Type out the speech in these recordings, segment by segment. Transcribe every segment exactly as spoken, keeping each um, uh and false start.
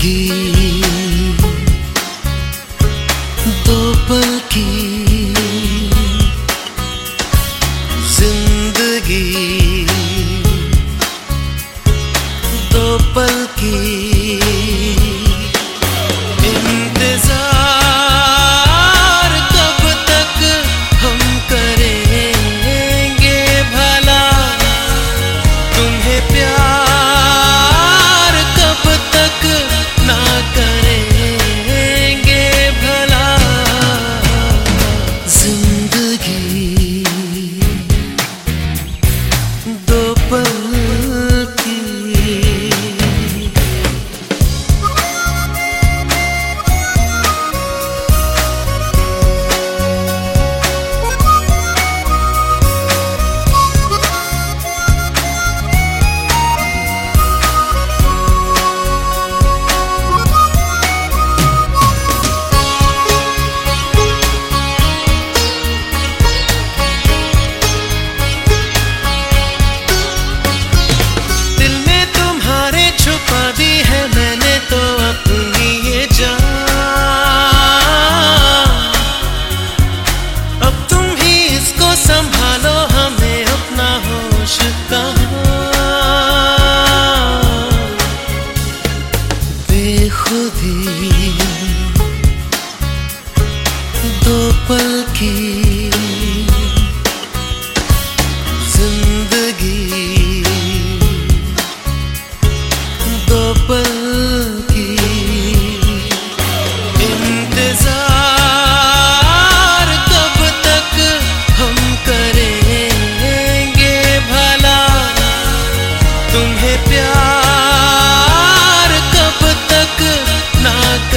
की दो पल की जिंदगी, दो पल की इंतजार कब तक हम करेंगे भला, तुम्हें प्यार कब तक ना करेंगे भला। जिंदगी दो पल की। संभालो हमें अपना होश कहाँ, बेखुदी दो पल की जिंदगी, दो पल की इंतजार कब तक हम करेंगे भला, तुम्हें प्यार कब तक ना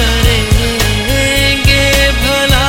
करेंगे भला।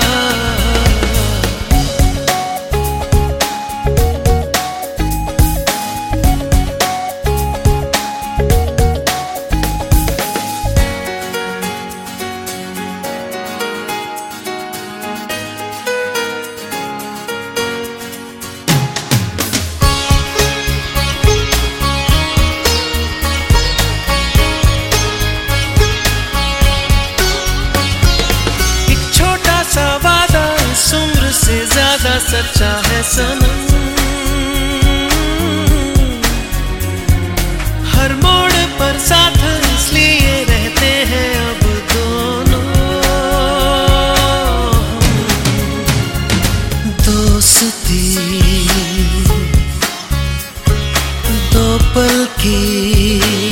से ज्यादा सच्चा है सनम, हर मोड़ पर साथ इसलिए रहते हैं अब दोनों। दोस्ती दो पल की